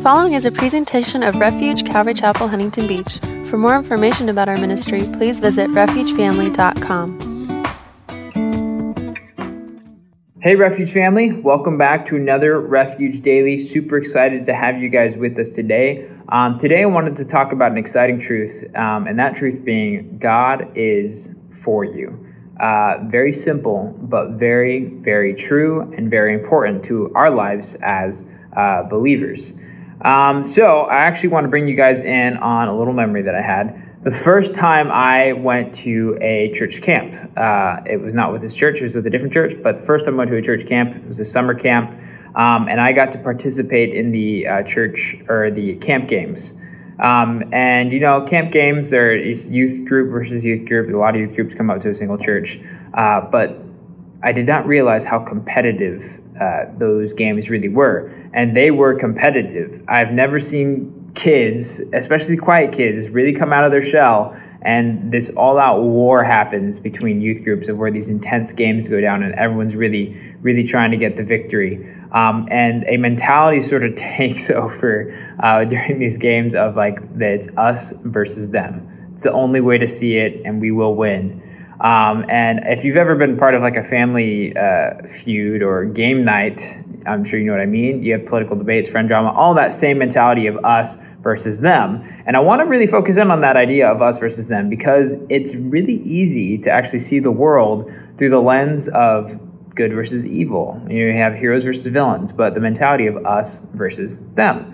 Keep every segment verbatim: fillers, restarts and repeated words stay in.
following is a presentation of Refuge Calvary Chapel, Huntington Beach. For more information about our ministry, please visit refuge family dot com. Hey Refuge family, welcome back to another Refuge Daily. Super excited to have you guys with us today. Um, today I wanted to talk about an exciting truth, um, and that truth being God is for you. Uh, very simple, but very, very true and very important to our lives as uh, believers. Um, so I actually want to bring you guys in on a little memory that I had. The first time I went to a church camp, uh, it was not with this church, it was with a different church, but the first time I went to a church camp, it was a summer camp, um, and I got to participate in the uh, church, or the camp games. Um, and, you know, camp games are youth group versus youth group. A lot of youth groups come out to a single church. Uh, but I did not realize how competitive uh, those games really were. And they were competitive. I've never seen kids, especially quiet kids, really come out of their shell. And this all-out war happens between youth groups of where these intense games go down and everyone's really, really trying to get the victory. Um, and a mentality sort of takes over uh, during these games of like that it's us versus them. It's the only way to see it, and we will win. Um, and if you've ever been part of like a family uh, feud or game night, I'm sure you know what I mean. You have political debates, friend drama, all that same mentality of us versus them. And I want to really focus in on that idea of us versus them because it's really easy to actually see the world through the lens of good versus evil. You have heroes versus villains, but the mentality of us versus them.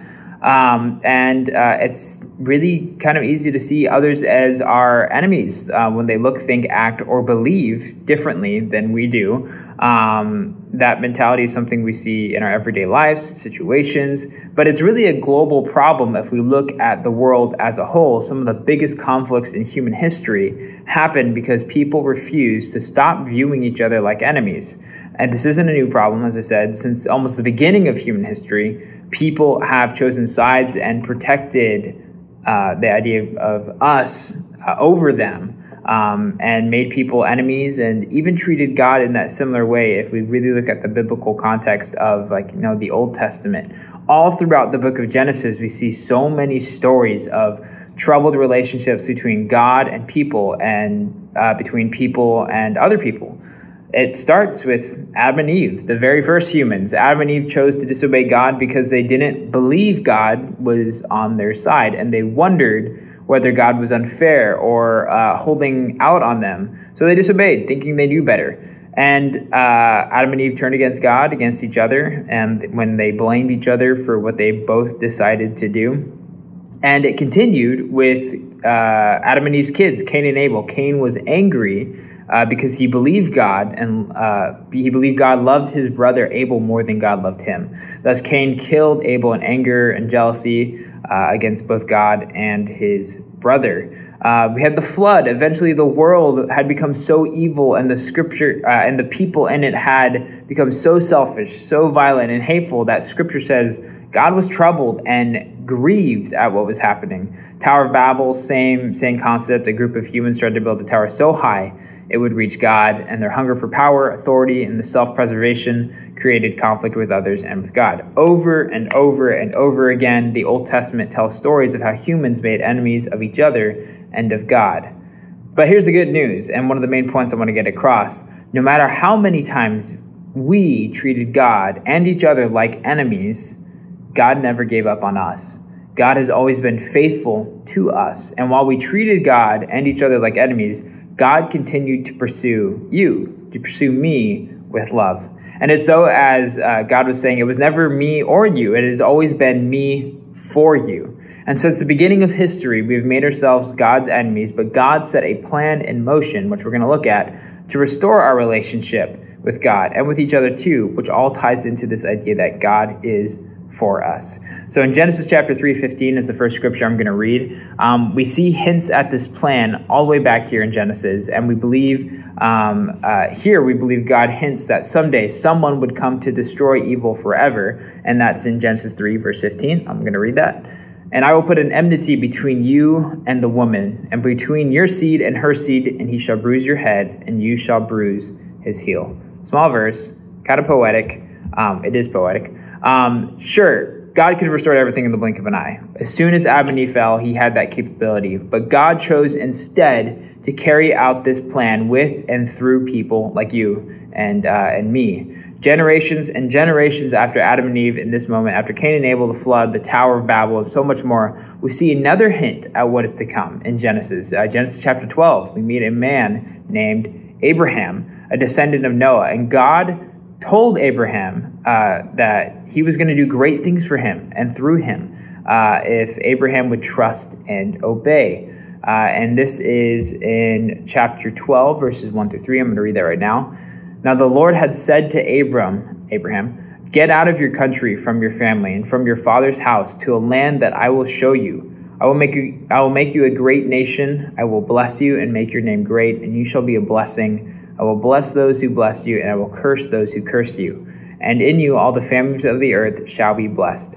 Um, and uh, it's really kind of easy to see others as our enemies uh, when they look, think, act, or believe differently than we do. Um, that mentality is something we see in our everyday lives, situations, but it's really a global problem if we look at the world as a whole. Some of the biggest conflicts in human history happen because people refuse to stop viewing each other like enemies. And this isn't a new problem, as I said. Since almost the beginning of human history, people have chosen sides and protected uh, the idea of us uh, over them. Um, and made people enemies and even treated God in that similar way. If we really look at the biblical context of like, you know, the Old Testament, all throughout the book of Genesis, we see so many stories of troubled relationships between God and people and uh, between people and other people. It starts with Adam and Eve, the very first humans. Adam and Eve chose to disobey God because they didn't believe God was on their side, and they wondered whether God was unfair or uh, holding out on them. So they disobeyed, thinking they knew better. And uh, Adam and Eve turned against God, against each other, and when they blamed each other for what they both decided to do. And it continued with uh, Adam and Eve's kids, Cain and Abel. Cain was angry uh, because he believed God, and uh, he believed God loved his brother Abel more than God loved him. Thus Cain killed Abel in anger and jealousy, Uh, against both God and his brother. Uh, we had the flood. Eventually the world had become so evil, and the scripture uh, and the people in it had become so selfish, so violent and hateful that scripture says God was troubled and grieved at what was happening. Tower of Babel, same, same concept. A group of humans tried to build a tower so high it would reach God, and their hunger for power, authority, and the self-preservation created conflict with others and with God. Over and over and over again, the Old Testament tells stories of how humans made enemies of each other and of God. But here's the good news, and one of the main points I want to get across. No matter how many times we treated God and each other like enemies, God never gave up on us. God has always been faithful to us. And while we treated God and each other like enemies, God continued to pursue you, to pursue me with love. And it's so as uh, God was saying, it was never me or you. It has always been me for you. And since the beginning of history, we've made ourselves God's enemies, but God set a plan in motion, which we're going to look at, to restore our relationship with God and with each other too, which all ties into this idea that God is for us. So in Genesis chapter three fifteen is the first scripture I'm going to read. Um, we see hints at this plan all the way back here in Genesis, and we believe um, uh, here we believe God hints that someday someone would come to destroy evil forever, and that's in Genesis three verse fifteen. I'm going to read that. And I will put an enmity between you and the woman, and between your seed and her seed, and he shall bruise your head, and you shall bruise his heel. Small verse, kind of poetic. Um, it is poetic. Um, sure, God could have restored everything in the blink of an eye. As soon as Adam and Eve fell, he had that capability. But God chose instead to carry out this plan with and through people like you and uh, and me. Generations and generations after Adam and Eve, in this moment, after Cain and Abel, the flood, the Tower of Babel, and so much more, we see another hint at what is to come in Genesis. Uh, Genesis chapter twelve, we meet a man named Abraham, a descendant of Noah. And God told Abraham uh, that he was going to do great things for him and through him uh, if Abraham would trust and obey. Uh, and this is in chapter twelve, verses one through three. I'm going to read that right now. Now the Lord had said to Abram, Abraham, get out of your country, from your family, and from your father's house to a land that I will show you. I will make you, I will make you a great nation. I will bless you and make your name great, and you shall be a blessing. I will bless those who bless you, and I will curse those who curse you. And in you all the families of the earth shall be blessed.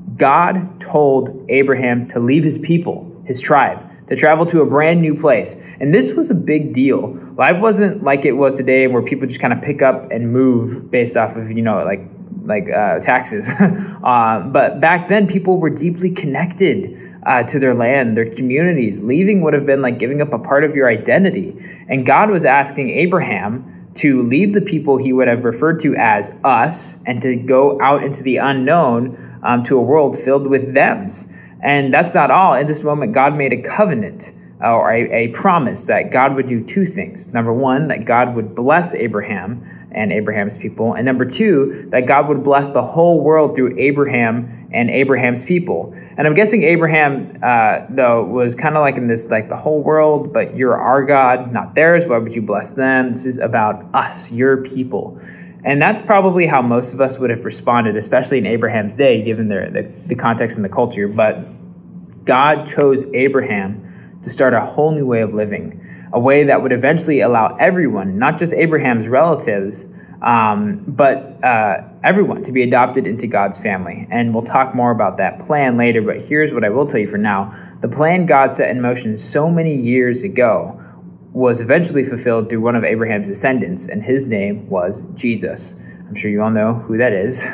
God told Abraham to leave his people, his tribe, to travel to a brand new place. And this was a big deal. Life wasn't like it was today, where people just kind of pick up and move based off of, you know, like like uh, taxes. uh, but back then, people were deeply connected uh, to their land, their communities. Leaving would have been like giving up a part of your identity. And God was asking Abraham to leave the people he would have referred to as us and to go out into the unknown um, to a world filled with thems. And that's not all. In this moment, God made a covenant uh, or a, a promise that God would do two things. Number one, that God would bless Abraham and Abraham's people. And number two, that God would bless the whole world through Abraham and Abraham's people. And I'm guessing Abraham, uh, though, was kind of like in this, like the whole world, but you're our God, not theirs. Why would you bless them? This is about us, your people. And that's probably how most of us would have responded, especially in Abraham's day, given their, the, the context and the culture. But God chose Abraham to start a whole new way of living, a way that would eventually allow everyone, not just Abraham's relatives, um, but uh, everyone to be adopted into God's family. And we'll talk more about that plan later, but here's what I will tell you for now. The plan God set in motion so many years ago was eventually fulfilled through one of Abraham's descendants, and his name was Jesus. I'm sure you all know who that is.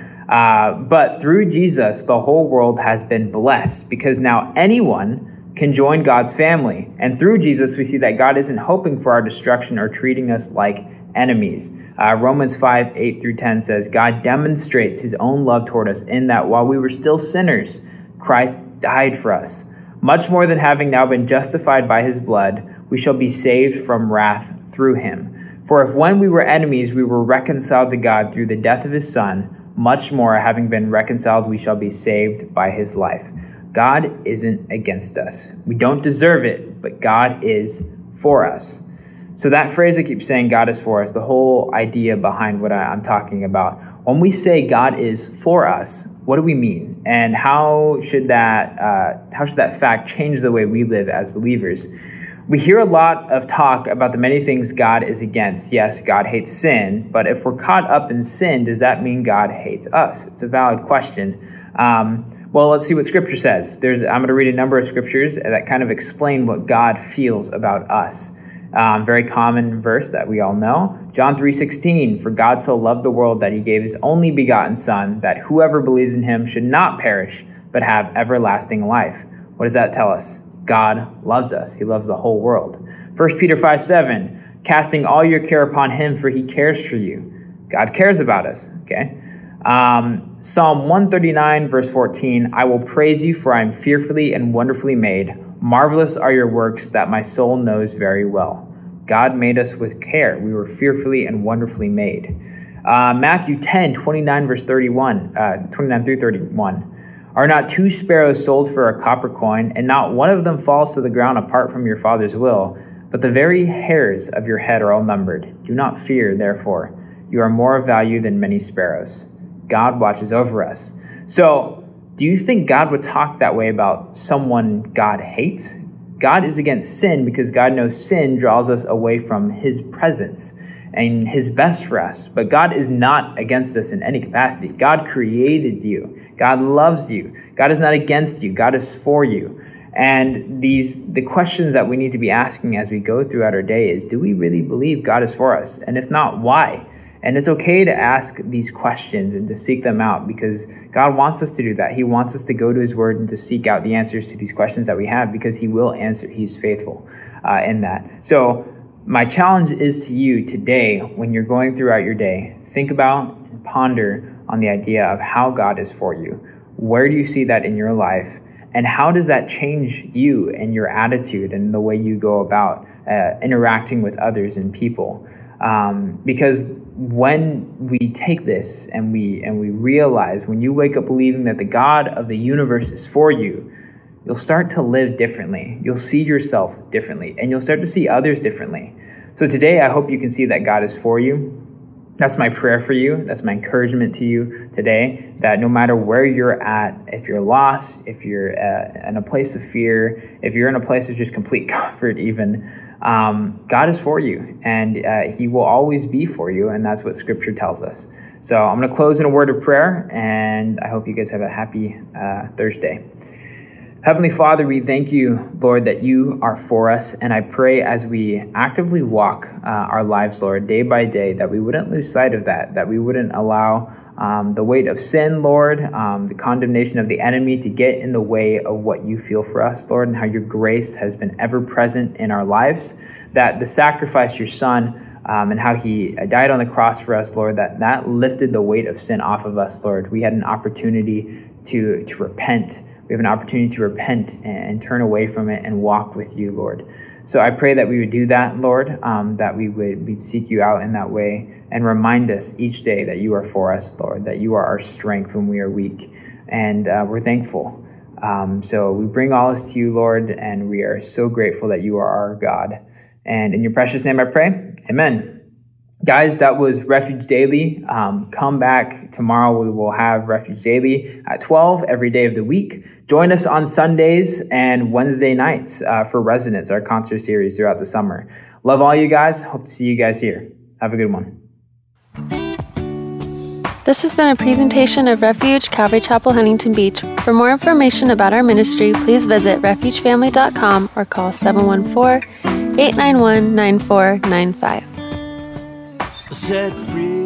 uh, but through Jesus, the whole world has been blessed, because now anyone can join God's family. And through Jesus, we see that God isn't hoping for our destruction or treating us like enemies. Uh, Romans five, eight through ten says, God demonstrates his own love toward us in that while we were still sinners, Christ died for us. Much more than having now been justified by his blood, we shall be saved from wrath through him. For if when we were enemies, we were reconciled to God through the death of his Son, much more, having been reconciled, we shall be saved by his life. God isn't against us. We don't deserve it, but God is for us. So that phrase I keep saying, God is for us, the whole idea behind what I'm talking about. When we say God is for us, what do we mean? And how should that uh, how should that fact change the way we live as believers? We hear a lot of talk about the many things God is against. Yes, God hates sin, but if we're caught up in sin, does that mean God hates us? It's a valid question. Um, well, let's see what Scripture says. There's, I'm going to read a number of scriptures that kind of explain what God feels about us. Um, very common verse that we all know. John three sixteen, for God so loved the world that he gave his only begotten Son, that whoever believes in him should not perish, but have everlasting life. What does that tell us? God loves us. He loves the whole world. First Peter five seven, casting all your care upon him, for he cares for you. God cares about us, okay? Um, Psalm one thirty-nine, verse fourteen, I will praise you, for I am fearfully and wonderfully made. Marvelous are your works that my soul knows very well. God made us with care. We were fearfully and wonderfully made. Uh, Matthew ten, twenty-nine, verse thirty-one, uh, twenty-nine through thirty-one. Are not two sparrows sold for a copper coin, and not one of them falls to the ground apart from your Father's will? But the very hairs of your head are all numbered. Do not fear, therefore. You are more of value than many sparrows. God watches over us. So, do you think God would talk that way about someone God hates? God is against sin because God knows sin draws us away from his presence and his best for us. But God is not against us in any capacity. God created you. God loves you. God is not against you. God is for you. And these the questions that we need to be asking as we go throughout our day is, do we really believe God is for us? And if not, why? And it's okay to ask these questions and to seek them out, because God wants us to do that. He wants us to go to his word and to seek out the answers to these questions that we have, because he will answer. He's faithful uh, in that. So my challenge is to you today, when you're going throughout your day, think about and ponder on the idea of how God is for you. Where do you see that in your life? And how does that change you and your attitude and the way you go about uh, interacting with others and people? Um, because when we take this and we and we realize, when you wake up believing that the God of the universe is for you, you'll start to live differently. You'll see yourself differently, and you'll start to see others differently. So today, I hope you can see that God is for you. That's my prayer for you. That's my encouragement to you today, that no matter where you're at, if you're lost, if you're uh, in a place of fear, if you're in a place of just complete comfort even, um, God is for you, and uh, he will always be for you, and that's what Scripture tells us. So I'm going to close in a word of prayer, and I hope you guys have a happy uh, Thursday. Heavenly Father, we thank you, Lord, that you are for us. And I pray as we actively walk uh, our lives, Lord, day by day, that we wouldn't lose sight of that, that we wouldn't allow um, the weight of sin, Lord, um, the condemnation of the enemy to get in the way of what you feel for us, Lord, and how your grace has been ever present in our lives, that the sacrifice, your Son, Um, and how he died on the cross for us, Lord, that that lifted the weight of sin off of us, Lord. We had an opportunity to, to repent. We have an opportunity to repent and turn away from it and walk with you, Lord. So I pray that we would do that, Lord, um, that we would we'd seek you out in that way, and remind us each day that you are for us, Lord, that you are our strength when we are weak. And uh, we're thankful. Um, so we bring all this to you, Lord, and we are so grateful that you are our God. And in your precious name I pray, amen. Guys, that was Refuge Daily. Um, come back tomorrow. We will have Refuge Daily at twelve every day of the week. Join us on Sundays and Wednesday nights uh, for Resonance, our concert series throughout the summer. Love all you guys. Hope to see you guys here. Have a good one. This has been a presentation of Refuge Calvary Chapel, Huntington Beach. For more information about our ministry, please visit refuge family dot com or call seven one four, eight nine one, nine four nine five. Set free.